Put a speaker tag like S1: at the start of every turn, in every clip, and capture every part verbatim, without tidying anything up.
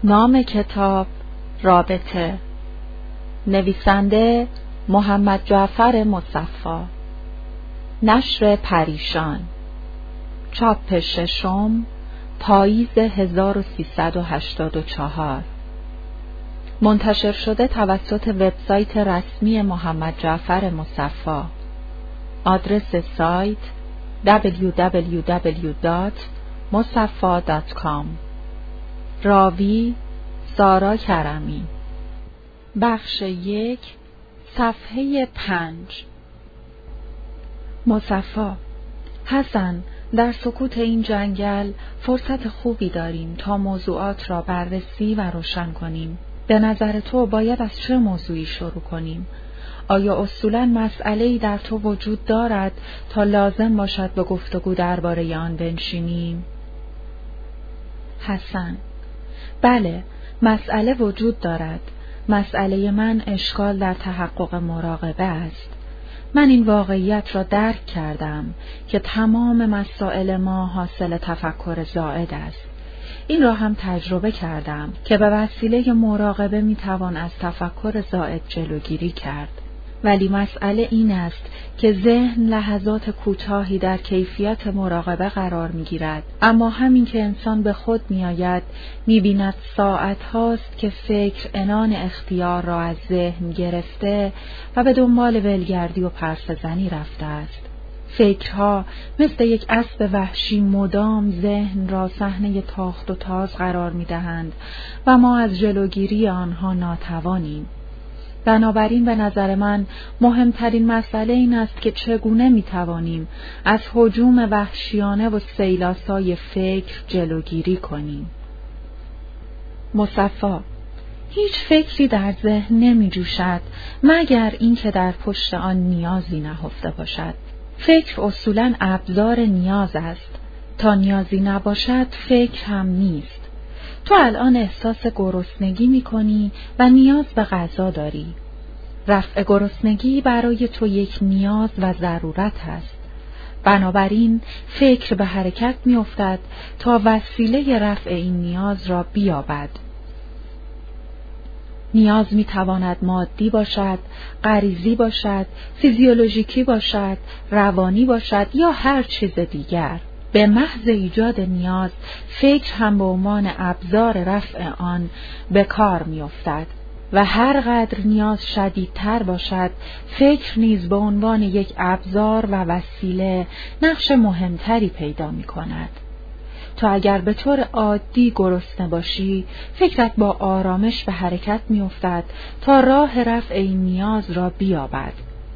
S1: نام کتاب رابطه، نویسنده محمد جعفر مصفی، نشر پریشان، چاپ ششم، پاییز هزار و سیصد و هشتاد و چهار، منتشر شده توسط وبسایت رسمی محمد جعفر مصفی. آدرس سایت دبلیو دبلیو دبلیو دات مصفی دات کام. راوی سارا کرمی. بخش یک، صفحه پنج. مصفی: حسن، در سکوت این جنگل فرصت خوبی داریم تا موضوعات را بررسی و روشن کنیم. به نظر تو باید از چه موضوعی شروع کنیم؟ آیا اصولاً مسئله‌ای در تو وجود دارد تا لازم باشد به گفتگو درباره آن بنشینیم؟ حسن: بله، مسئله وجود دارد. مسئله من اشکال در تحقق مراقبه است. من این واقعیت را درک کردم که تمام مسائل ما حاصل تفکر زائد است. این را هم تجربه کردم که به وسیله مراقبه میتوان از تفکر زائد جلوگیری کرد. ولی مسئله این است که ذهن لحظات کوتاهی در کیفیت مراقبه قرار میگیرد، اما همین که انسان به خود میآید میبیند ساعت هاست که فکر عنان اختیار را از ذهن گرفته و به دنبال ولگردی و پرسه‌زنی رفته است. فکرها مثل یک اسب وحشی مدام ذهن را صحنه تاخت و تاز قرار میدهند و ما از جلوگیری آنها ناتوانیم. بنابراین به نظر من مهمترین مسئله این است که چگونه میتوانیم از هجوم وحشیانه و سیلاسای فکر جلوگیری کنیم. مصفی: هیچ فکری در ذهن نمی جوشد مگر اینکه در پشت آن نیازی نهفته باشد. فکر اصولاً ابزار نیاز است. تا نیازی نباشد فکر هم نیست. تو الان احساس گرسنگی می‌کنی و نیاز به غذا داری. رفع گرسنگی برای تو یک نیاز و ضرورت است. بنابراین فکر به حرکت می‌افتد تا وسیله رفع این نیاز را بیابد. نیاز می‌تواند مادی باشد، غریزی باشد، فیزیولوژیکی باشد، روانی باشد یا هر چیز دیگر. به محض ایجاد نیاز، فکر هم به عنوان ابزار رفع آن به کار می‌افتد و هر قدر نیاز شدیدتر باشد، فکر نیز به عنوان یک ابزار و وسیله نقش مهمتری پیدا می‌کند. تو اگر به طور عادی گرسنه باشی، فکرت با آرامش به حرکت می‌افتد تا راه رفع این نیاز را بیابد.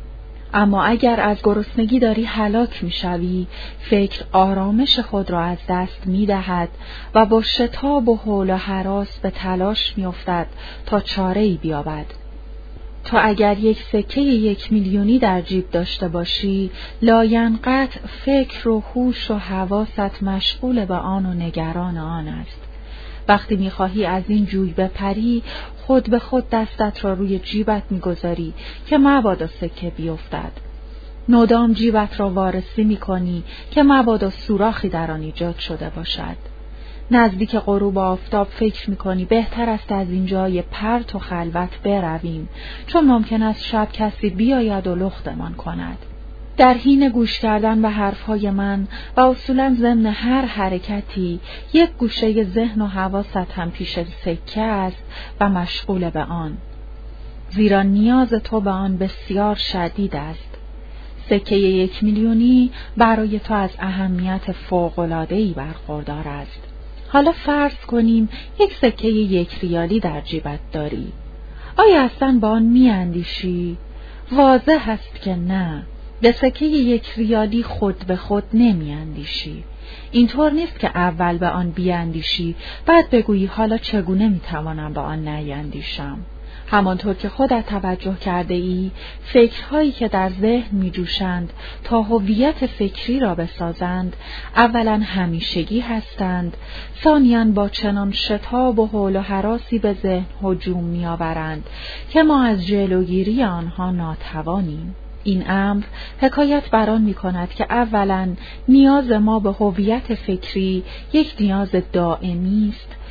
S1: اما اگر از گرسنگی داری هلاک می‌شوی، فکر آرامش خود را از دست می‌دهد و با شتاب و هول و هراس به تلاش می‌افتد تا چاره‌ای بیابد. تو اگر یک سکه یک میلیونی در جیب داشته باشی، لاینقطع فکر و هوش و حواست مشغول به آن و نگران آن است. وقتی می‌خواهی از این جوی بپری، خود به خود دستت را روی جیبت می‌گذاری که مبادا سکه بیفتد. نودام جیبت را وارسی می‌کنی که مبادا سوراخی در آن ایجاد شده باشد. نزدیک غروب آفتاب فکر می‌کنی بهتر است از این جای پرت و خلوت برویم، چون ممکن است شب کسی بیاید و لختمان کند. در حین گوش کردن به حرفهای من و اصولاً ضمن هر حرکتی، یک گوشه ذهن و حواست هم پیش سکه است و مشغول به آن، زیرا نیاز تو به آن بسیار شدید است. سکه یک میلیونی برای تو از اهمیت فوق‌العاده‌ای برخوردار است. حالا فرض کنیم یک سکه یک ریالی در جیبت داری. آیا اصلاً با آن می‌اندیشی؟ واضح است که نه. به سکه یک ریالی خود به خود نمی‌اندیشی. اینطور نیست که اول به آن بیاندیشی، بعد بگویی حالا چگونه می‌توانم به آن نیندیشم. همانطور که خودت توجه کرده ای، فکرهایی که در ذهن می‌جوشند تا هویت فکری را بسازند، اولاً همیشگی هستند، ثانیاً با چنان شتاب و هول و هراسی به ذهن هجوم می‌آورند که ما از جلوگیری آنها ناتوانیم. این امر حکایت بر آن می‌کند که اولاً نیاز ما به هویت فکری یک نیاز دائمی است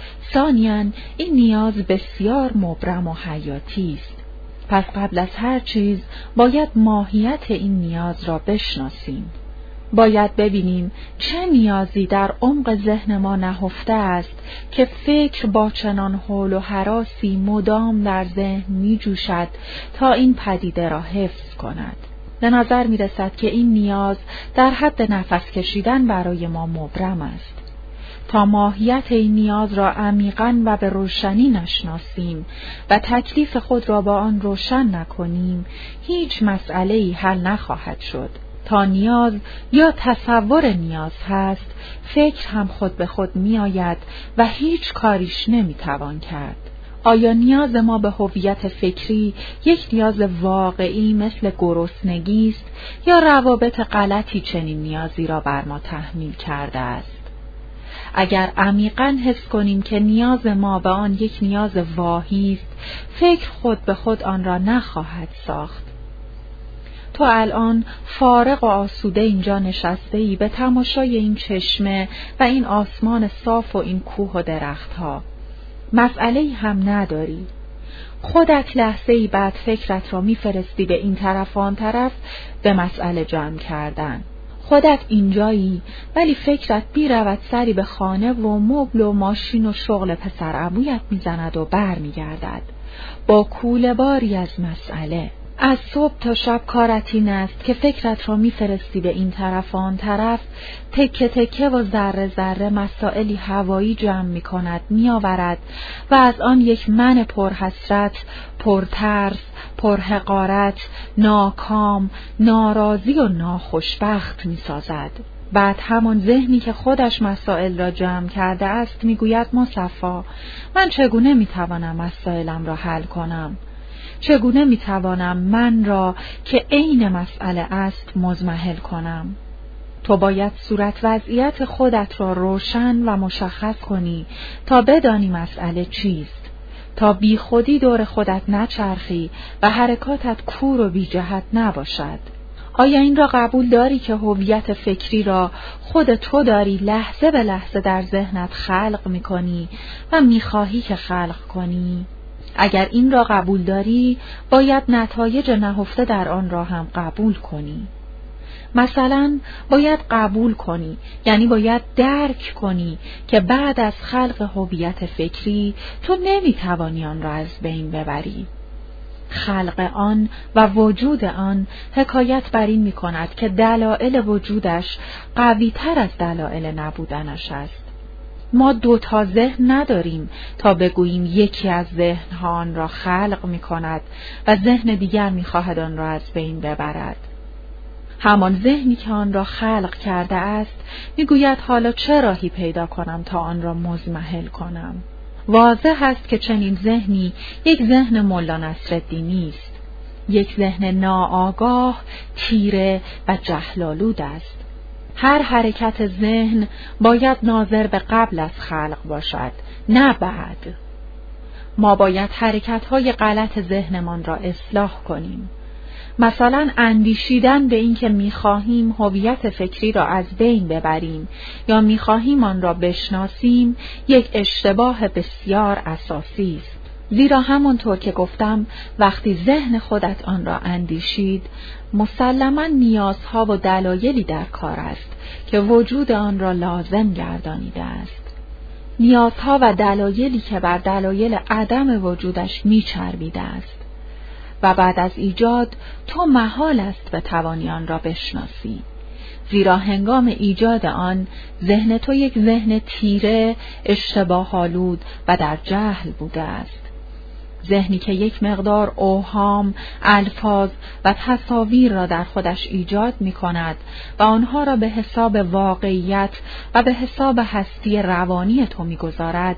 S1: ثانیاً این نیاز بسیار مبرم و حیاتی است. پس قبل از هر چیز باید ماهیت این نیاز را بشناسیم. باید ببینیم چه نیازی در عمق ذهن ما نهفته است که فکر با چنان حول و هراسی مدام در ذهن می جوشد تا این پدیده را حفظ کند. به نظر می رسد که این نیاز در حد نفس کشیدن برای ما مبرم است. تا ماهیت این نیاز را عمیقاً و به روشنی نشناسیم و تکلیف خود را با آن روشن نکنیم، هیچ مسئله‌ای حل نخواهد شد. تا نیاز یا تصور نیاز هست، فکر هم خود به خود می آید و هیچ کاریش نمی توان کرد. آیا نیاز ما به هویت فکری یک نیاز واقعی مثل گرسنگی است یا روابط غلطی چنین نیازی را بر ما تحمیل کرده است؟ اگر عمیقاً حس کنیم که نیاز ما به آن یک نیاز واهی است، فکر خود به خود آن را نخواهد ساخت. تو الان فارغ و آسوده اینجا نشسته ای به تماشای این چشمه و این آسمان صاف و این کوه و درختها. مسئله‌ای هم نداری. خودت لحظه‌ای بعد فکرت را میفرستی به این طرف و آن طرف به مسئله جمع کردن. خودت اینجایی ولی فکرت بی رود سری به خانه و مبل و ماشین و شغل پسر عمویت میزند و بر میگردد با کوله باری از مسئله. از صبح تا شب کارت این است که فکرت را میفرستی به این طرف و آن طرف، تکه تکه و ذره ذره مسائلی هوایی جمع میکند، میآورد و از آن یک من پرحسرت، پرترس، پرحقارت، ناکام، ناراضی و ناخوشبخت میسازد. بعد همان ذهنی که خودش مسائل را جمع کرده است میگوید مصفا، من چگونه میتوانم مسائلم را حل کنم؟ چگونه میتوانم من را که عین مسئله است مضمحل کنم؟ تو باید صورت وضعیت خودت را روشن و مشخص کنی تا بدانی مسئله چیست، تا بی خودی دور خودت نچرخی و حرکاتت کور و بی جهت نباشد. آیا این را قبول داری که هویت فکری را خود تو داری لحظه به لحظه در ذهنت خلق میکنی و میخواهی که خلق کنی؟ اگر این را قبول داری، باید نتایج نهفته در آن را هم قبول کنی. مثلا باید قبول کنی، یعنی باید درک کنی که بعد از خلق هویت فکری تو نمیتوانی آن را از بین ببری. خلق آن و وجود آن حکایت بر این میکند که دلایل وجودش قوی تر از دلایل نبودنش است. ما دو تا ذهن نداریم تا بگوییم یکی از ذهن‌ها آن را خلق می‌کند و ذهن دیگر می‌خواهد آن را از بین ببرد. همان ذهنی که آن را خلق کرده است می‌گوید حالا چه راهی پیدا کنم تا آن را مضمحل کنم. واضح است که چنین ذهنی یک ذهن مولا نصرالدینی است، یک ذهن ناآگاه، تیره و جهل‌آلود است. هر حرکت ذهن باید ناظر به قبل از خلق باشد، نه بعد. ما باید حرکت‌های غلط ذهنمان را اصلاح کنیم. مثلا اندیشیدن به این که می‌خواهیم هویت فکری را از بین ببریم یا می‌خواهیم آن را بشناسیم، یک اشتباه بسیار اساسی است. زیرا همونطور که گفتم، وقتی ذهن خودت آن را اندیشید، مسلماً نیازها و دلایلی در کار است که وجود آن را لازم گردانیده است. نیازها و دلایلی که بر دلایل عدم وجودش میچربیده است. و بعد از ایجاد تو محال است به توانی آن را بشناسی، زیرا هنگام ایجاد آن ذهن تو یک ذهن تیره، اشتباه‌آلود و در جهل بوده است. ذهنی که یک مقدار اوهام، الفاظ و تصاویر را در خودش ایجاد می کند و آنها را به حساب واقعیت و به حساب هستی روانی تو می گذارد،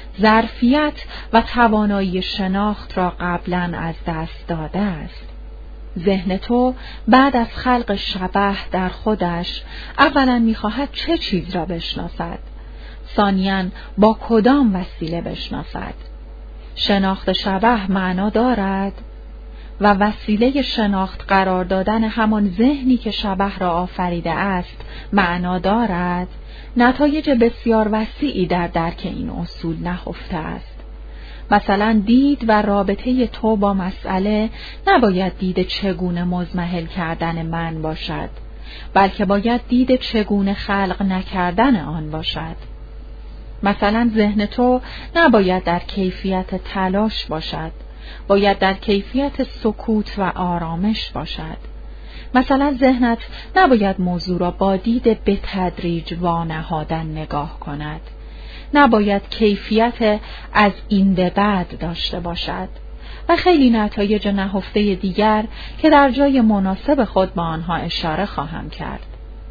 S1: ظرفیت و توانایی شناخت را قبلاً از دست داده است. ذهن تو بعد از خلق شبح در خودش اولاً می خواهد چه چیز را بشناسد، ثانیاً با کدام وسیله بشناسد. شناخت شبح معنا دارد؟ و وسیله شناخت قرار دادن همان ذهنی که شبح را آفریده است معنا دارد، نتایج بسیار وسیعی در درک این اصول نهفته است. مثلا دید و رابطه تو با مسئله نباید دید چگونه مضمحل کردن من باشد، بلکه باید دید چگونه خلق نکردن آن باشد. مثلا ذهن تو نباید در کیفیت تلاش باشد، باید در کیفیت سکوت و آرامش باشد. مثلا ذهنت نباید موضوع را با دید به تدریج وانهادن نگاه کند، نباید کیفیت از این به بعد داشته باشد و خیلی نتایج نهفته دیگر که در جای مناسب خود با آنها اشاره خواهم کرد.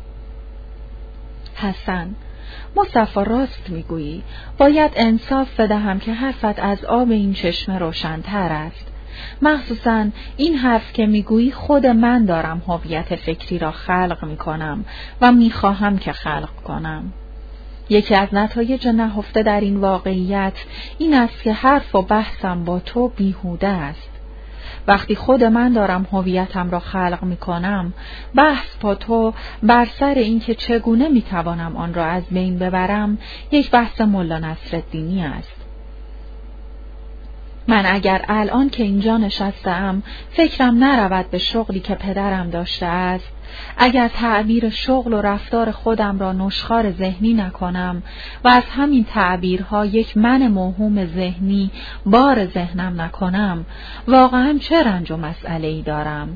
S1: حسن: مصطفی راست میگویی، باید انصاف بدهم که حرفت از آب این چشمه روشن‌تر است. مخصوصاً این حرف که میگویی خود من دارم هویت فکری را خلق میکنم و میخواهم که خلق کنم. یکی از نتایج نهفته در این واقعیت این است که حرف و بحثم با تو بیهوده است. وقتی خود من دارم هویتم را خلق می کنم، بحث با تو بر سر این که چگونه می توانم آن را از بین ببرم یک بحث ملا نصرالدینی است. من اگر الان که اینجا نشستم فکرم نرود به شغلی که پدرم داشته است، اگر تعبیر شغل و رفتار خودم را نشخوار ذهنی نکنم و از همین تعبیرها یک من موهوم ذهنی بار ذهنم نکنم، واقعا چه رنج و مسئله‌ای دارم؟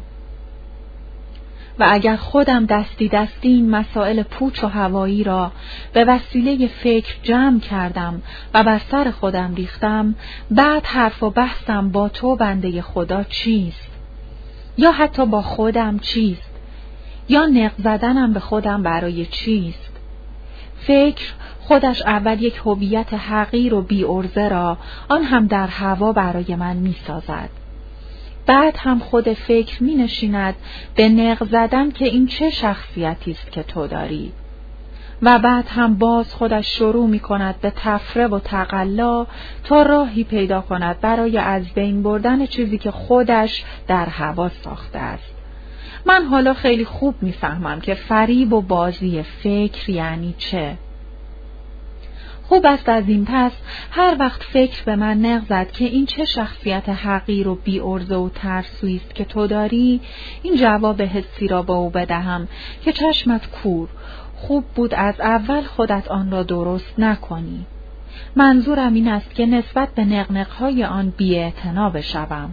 S1: و اگر خودم دستی دستی این مسائل پوچ و هوایی را به وسیله فکر جمع کردم و بر سر خودم ریختم، بعد حرف و بحثم با تو بنده خدا چیست؟ یا حتی با خودم چیست؟ یا نق زدنم به خودم برای چیست؟ فکر خودش اول یک هویت حقیر و بی عرضه را آن هم در هوا برای من می سازد. بعد هم خود فکر می نشیند به نق زدن که این چه شخصیتی است که تو داری. و بعد هم باز خودش شروع می کند به تفره و تقلا تا راهی پیدا کند برای از بین بردن چیزی که خودش در هوا ساخته است. من حالا خیلی خوب میفهمم که فریب و بازی فکر یعنی چه. خوب است از این پس هر وقت فکر به من نغزد که این چه شخصیت حقیر و بی عرضه و ترسویی است که تو داری، این جواب حسی را به او بدهم که چشمت کور، خوب بود از اول خودت آن را درست نکنی. منظورم این است که نسبت به نقنقهای آن بی‌اعتنا بشوم.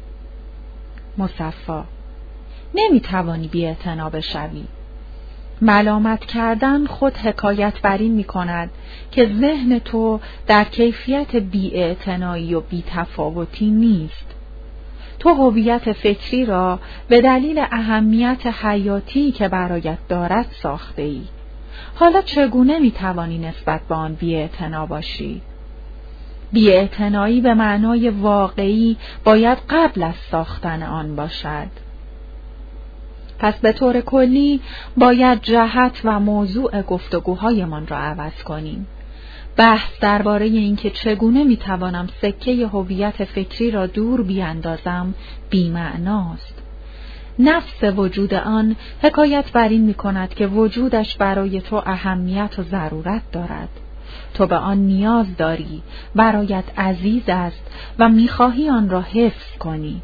S1: مصفا: نمیتوانی بی‌اعتنا بشوی. ملامت کردن خود حکایت بر این میکند که ذهن تو در کیفیت بی‌اعتنایی و بی‌تفاوتی نیست. تو هویت فکری را به دلیل اهمیت حیاتی که برایت دارد ساخته ای. حالا چگونه میتوانی نسبت به آن بی‌اعتنا باشی؟ بی‌اعتنایی به معنای واقعی باید قبل از ساختن آن باشد. پس به طور کلی باید جهت و موضوع گفتگوهایمان را عوض کنیم. بحث درباره اینکه چگونه میتوانم سکه هویت فکری را دور بیاندازم بی‌معناست. نفس وجود آن حکایت بر این میکند که وجودش برای تو اهمیت و ضرورت دارد. تو به آن نیاز داری، برایت عزیز است و میخواهی آن را حفظ کنی.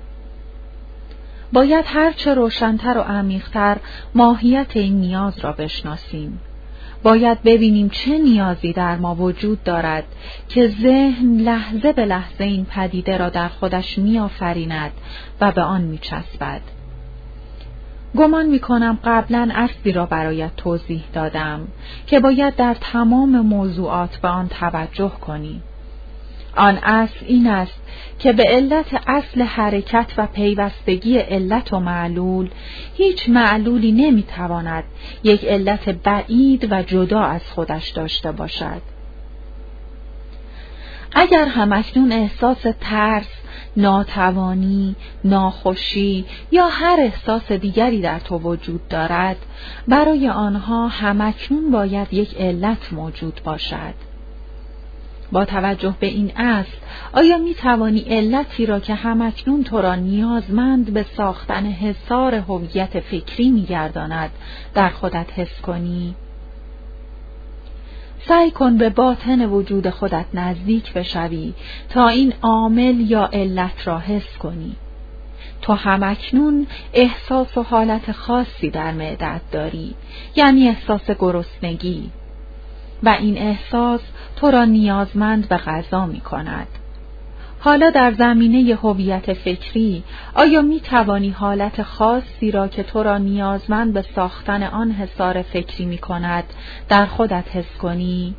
S1: باید هرچه روشن‌تر و عمیق‌تر ماهیت این نیاز را بشناسیم. باید ببینیم چه نیازی در ما وجود دارد که ذهن لحظه به لحظه این پدیده را در خودش می‌آفریند و به آن می‌چسبد. گمان می‌کنم قبلاً اصلی را برایت توضیح دادم که باید در تمام موضوعات به آن توجه کنی. آن اصل این است که به علت اصل حرکت و پیوستگی علت و معلول، هیچ معلولی نمیتواند یک علت بعید و جدا از خودش داشته باشد. اگر همکنون احساس ترس، ناتوانی، ناخوشی یا هر احساس دیگری در تو وجود دارد، برای آنها همکنون باید یک علت موجود باشد. با توجه به این اصل، آیا می توانی علتی را که همکنون تو را نیازمند به ساختن حصار هویت فکری می گرداند در خودت حس کنی؟ سعی کن به باطن وجود خودت نزدیک بشوی تا این عامل یا علت را حس کنی. تو همکنون احساس و حالت خاصی در معدت داری، یعنی احساس گرسنگی، و این احساس تو را نیازمند به غذا می کند. حالا در زمینه هویت فکری، آیا می توانی حالت خاصی را که تو را نیازمند به ساختن آن حصار فکری می کند در خودت حس کنی؟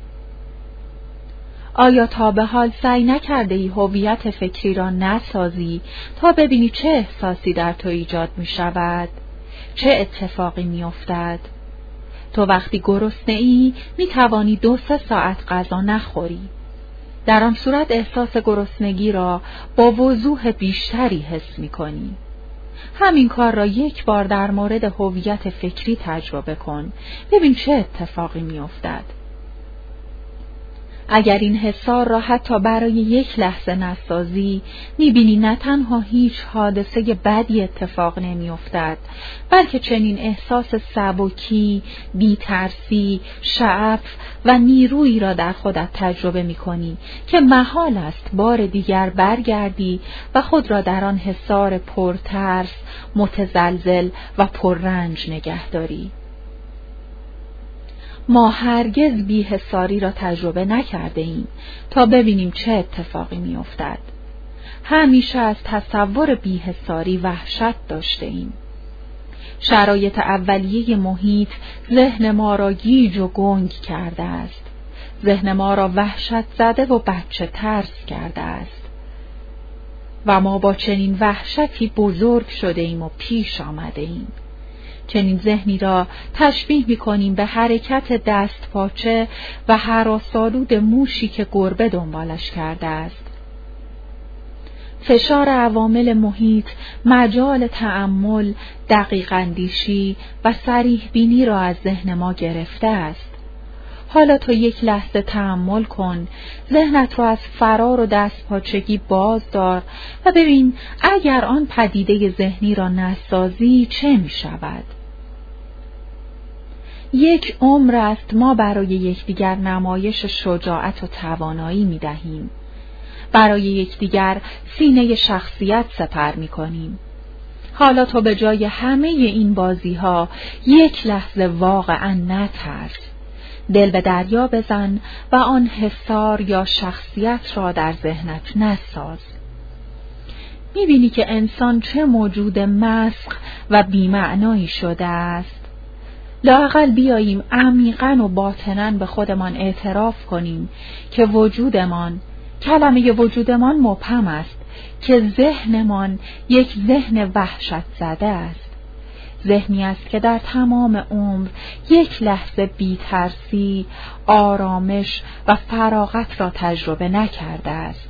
S1: آیا تا به حال سعی نکرده ای هویت فکری را نسازی تا ببینی چه احساسی در تو ایجاد می شود؟ چه اتفاقی می افتد؟ تو وقتی گرسنه ای می توانی دو سه ساعت غذا نخوری. در آن صورت احساس گرسنگی را با وضوح بیشتری حس می کنی. همین کار را یک بار در مورد هویت فکری تجربه کن. ببین چه اتفاقی می افتد. اگر این حصار را حتی برای یک لحظه نسازی، می‌بینی نه تنها هیچ حادثه بدی اتفاق نمی‌افتد، بلکه چنین احساس سبکی، بی‌ترسی، شعف و نیرویی را در خودت تجربه می‌کنی که محال است بار دیگر برگردی و خود را در آن حصار پرترس، متزلزل و پررنج نگه داری. ما هرگز بی‌حصاری را تجربه نکرده ایم تا ببینیم چه اتفاقی می افتد. همیشه از تصور بی‌حصاری وحشت داشته ایم. شرایط اولیه محیط ذهن ما را گیج و گنگ کرده است. ذهن ما را وحشت زده و بچه ترس کرده است. و ما با چنین وحشتی بزرگ شده ایم و پیش آمده ایم. چنین ذهنی را تشبیه می‌کنیم به حرکت دست پاچه و هراس‌آلود موشی که گربه دنبالش کرده است. فشار عوامل محیط مجال تأمل، دقیق اندیشی و صریح بینی را از ذهن ما گرفته است. حالا تو یک لحظه تأمل کن، ذهنت را از فرار و دست پاچگی باز دار و ببین اگر آن پدیده ذهنی را نسازی چه می شود؟ یک عمر است ما برای یکدیگر نمایش شجاعت و توانایی می دهیم. برای یکدیگر سینه شخصیت سپر می کنیم. حالا تو به جای همه این بازی ها یک لحظه واقعا نترس. دل به دریا بزن و آن حصار یا شخصیت را در ذهنت نساز. می‌بینی که انسان چه موجود مسخ و بی‌معنایی شده است. لااقل بیاییم عمیقاً و باطناً به خودمان اعتراف کنیم که وجودمان، کلمه وجودمان مبهم است، که ذهنمان یک ذهن وحشت زده است. ذهنی است که در تمام عمر یک لحظه بی‌ترسی، آرامش و فراغت را تجربه نکرده است.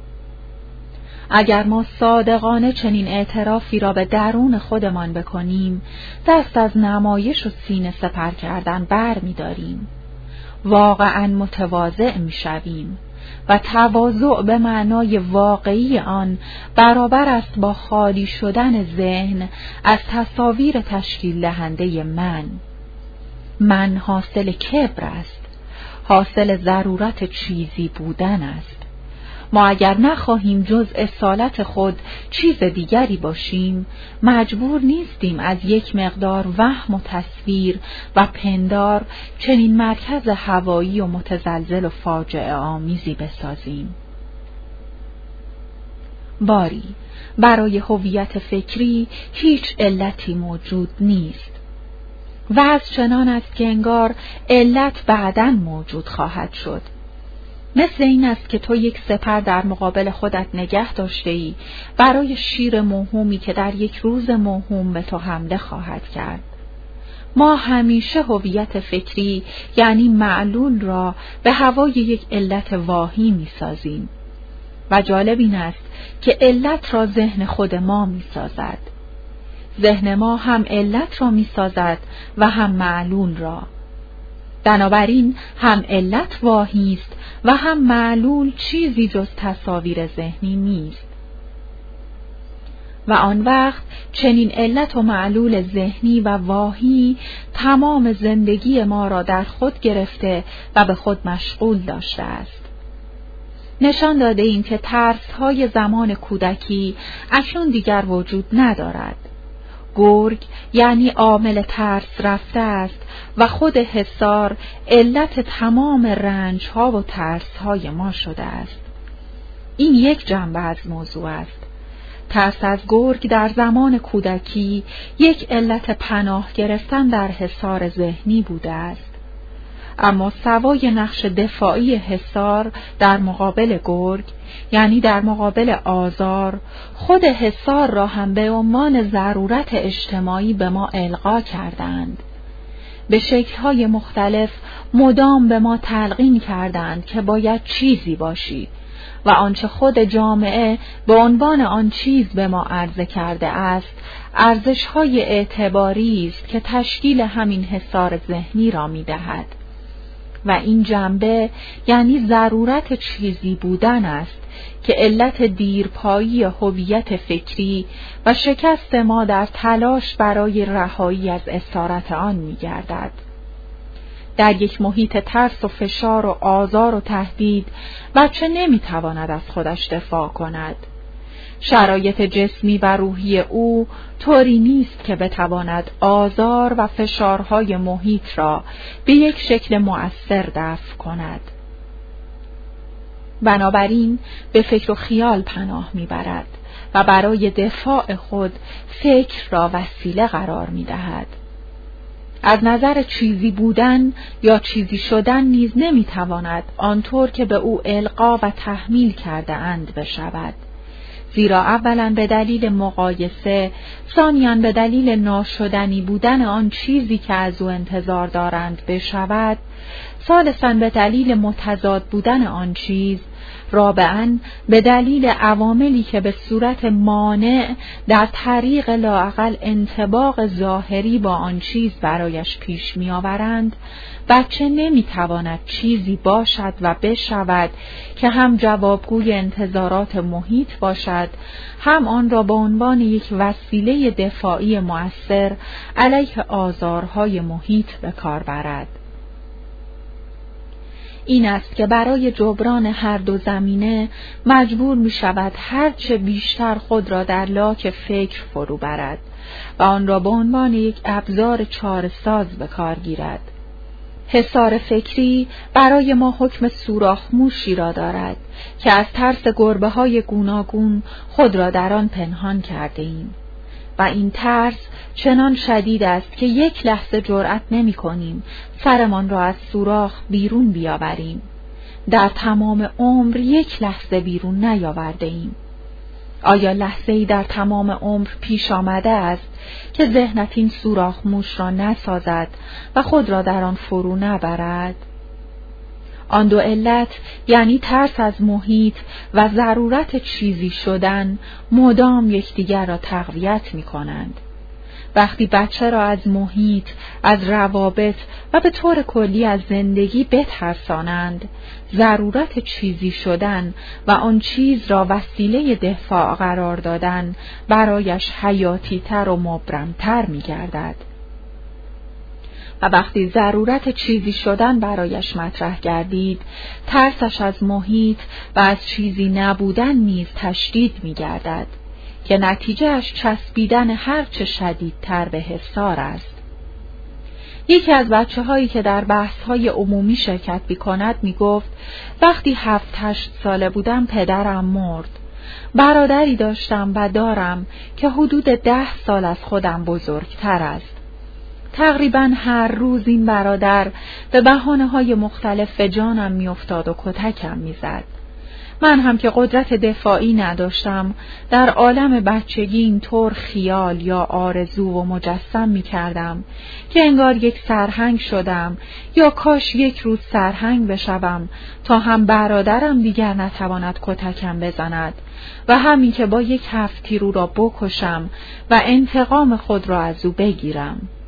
S1: اگر ما صادقانه چنین اعترافی را به درون خودمان بکنیم، دست از نمایش و سینه سپر کردن بر می داریم. واقعاً متواضع می شویم و تواضع به معنای واقعی آن برابر است با خالی شدن ذهن از تصاویر تشکیل دهنده من. من حاصل کبر است، حاصل ضرورت چیزی بودن است. ما اگر نخواهیم جز اصالت خود چیز دیگری باشیم، مجبور نیستیم از یک مقدار وهم و تصویر و پندار چنین مرکز هوایی و متزلزل و فاجعه آمیزی بسازیم. باری، برای هویت فکری هیچ علتی موجود نیست. وضع چنان است که انگار علت بعداً موجود خواهد شد. مثل این است که تو یک سپر در مقابل خودت نگه داشته ای برای شیر موهومی که در یک روز موهوم به تو حمله خواهد کرد. ما همیشه هویت فکری یعنی معلول را به هوای یک علت واهی می سازیم. و جالب این است که علت را ذهن خود ما می سازد. ذهن ما هم علت را می سازد و هم معلول را. بنابراین هم علت واهی است و هم معلول چیزی جز تصاویر ذهنی نیست. و آن وقت چنین علت و معلول ذهنی و واهی تمام زندگی ما را در خود گرفته و به خود مشغول داشته است. نشان داده ایم که ترس‌های زمان کودکی اکنون دیگر وجود ندارد. گرگ یعنی عامل ترس رفته است و خود حصار علت تمام رنج‌ها و ترس‌های ما شده است. این یک جنبه از موضوع است. ترس از گرگ در زمان کودکی یک علت پناه گرفتن در حصار ذهنی بوده است. اما سوای نقش دفاعی حصار در مقابل گرگ، یعنی در مقابل آزار، خود حصار را هم به عنوان ضرورت اجتماعی به ما القا کردند. به شکل‌های مختلف مدام به ما تلقین کردند که باید چیزی باشی و آنچه خود جامعه به عنوان آن چیز به ما عرضه کرده است، ارزش‌های اعتباری است که تشکیل همین حصار ذهنی را می‌دهد. و این جنبه یعنی ضرورت چیزی بودن است که علت دیرپایی هویت فکری و شکست ما در تلاش برای رهایی از اسارت آن می‌گردد. در یک محیط ترس و فشار و آزار و تهدید بچه نمی‌تواند از خودش دفاع کند. شرایط جسمی و روحی او طوری نیست که بتواند آزار و فشارهای محیط را به یک شکل مؤثر دفع کند. بنابراین به فکر و خیال پناه می‌برد و برای دفاع خود فکر را وسیله قرار می‌دهد. از نظر چیزی بودن یا چیزی شدن نیز نمی‌تواند آنطور که به او القا و تحمیل کرده اند بشود. زیرا اولاً به دلیل مقایسه، ثانیاً به دلیل ناشدنی بودن آن چیزی که از او انتظار دارند بشود، ثالثاً به دلیل متضاد بودن آن چیز، رابعاً به دلیل عواملی که به صورت مانع در طریق لااقل انطباق ظاهری با آن چیز برایش پیش می آورند، بچه نمی تواند چیزی باشد و بشود که هم جوابگوی انتظارات محیط باشد، هم آن را به عنوان یک وسیله دفاعی مؤثر علیه آزارهای محیط به کار برد. این است که برای جبران هر دو زمینه مجبور می شود هرچه بیشتر خود را در لاک فکر فرو برد و آن را به عنوان یک ابزار چاره‌ساز به کار گیرد. حصار فکری برای ما حکم سوراخ‌موشی را دارد که از ترس گربه‌های گوناگون خود را در آن پنهان کرده ایم. و این ترس چنان شدید است که یک لحظه جرأت نمی کنیم سرمان را از سوراخ بیرون بیاوریم. در تمام عمر یک لحظه بیرون نیاورده ایم. آیا لحظه‌ای در تمام عمر پیش آمده است که ذهنت این سوراخ موش را نسازد و خود را در آن فرو نبرد؟ آن دو علت یعنی ترس از محیط و ضرورت چیزی شدن مدام یکدیگر را تقویت می کنند. وقتی بچه را از محیط، از روابط و به طور کلی از زندگی بترسانند، ضرورت چیزی شدن و آن چیز را وسیله دفاع قرار دادن برایش حیاتی تر و مبرمتر می گردد. و وقتی ضرورت چیزی شدن برایش مطرح گردید، ترسش از محیط و از چیزی نبودن نیز تشدید می گردد که نتیجهش چسبیدن هرچه شدیدتر به حصار است. یکی از بچه هایی که در بحث های عمومی شرکت می کند می گفت وقتی هفت هشت ساله بودم پدرم مرد. برادری داشتم و دارم که حدود ده سال از خودم بزرگتر است. تقریباً هر روز این برادر به بهانه‌های مختلف به جانم می‌افتاد و کتکم می‌زد. من هم که قدرت دفاعی نداشتم، در عالم بچگی اینطور خیال یا آرزو و مجسم می‌کردم که انگار یک سرهنگ شدم یا کاش یک روز سرهنگ بشوم تا هم برادرم دیگر نتواند کتکم بزند و همین که با یک هفت تیر او را بکشم و انتقام خود را از او بگیرم.